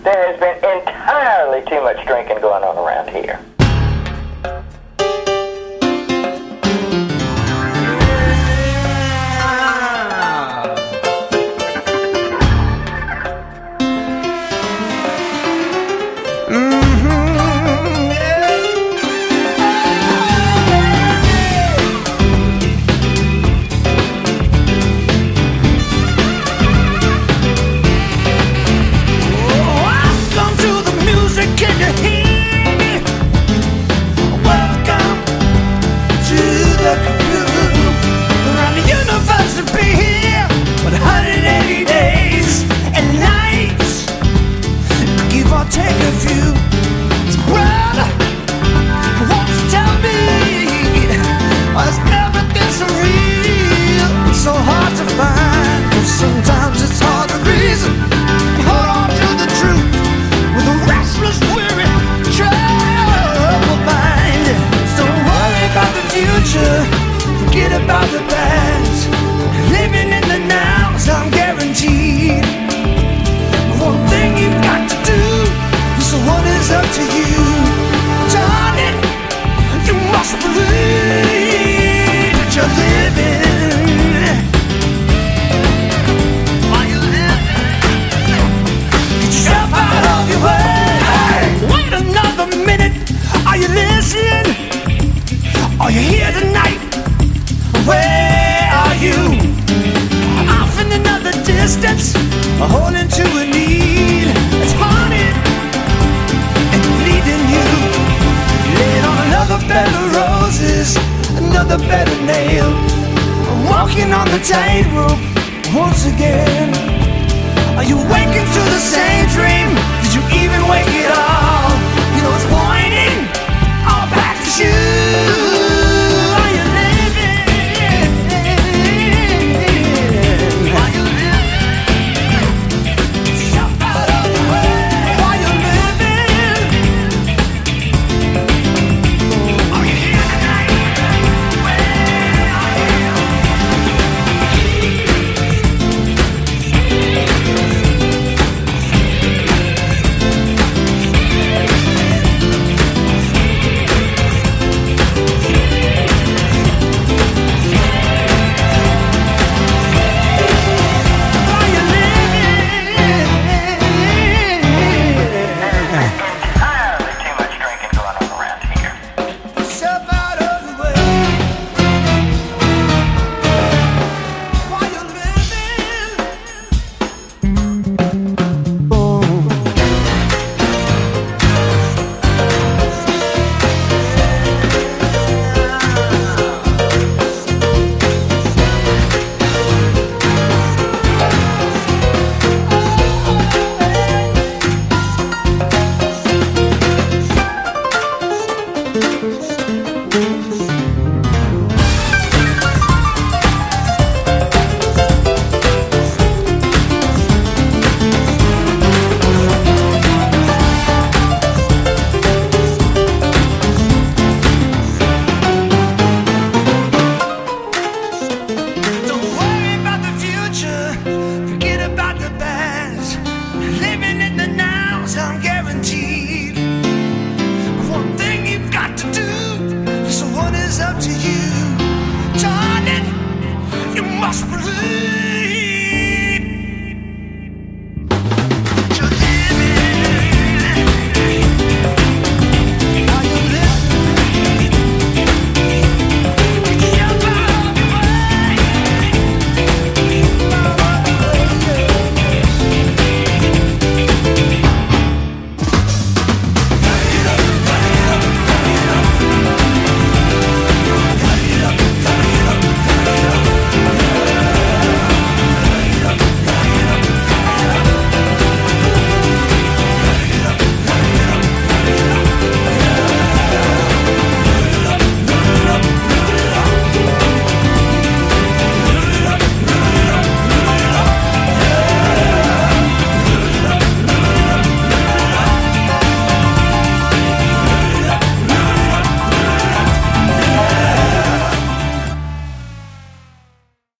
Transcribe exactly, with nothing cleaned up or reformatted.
There has been entirely too much drinking going on around here. Forget about the past. Living in the now's I'm guaranteed. One thing you've got to do is what is up to you. Darling, you must believe that you're living. Are you living? Get yourself out of your way. Wait another minute. Are you listening? Are you here tonight? Where are you? Off in another distance, holding to a need. It's haunted and leading you. Laid on another bed of roses, another bed of nails. Walking on the tightrope once again.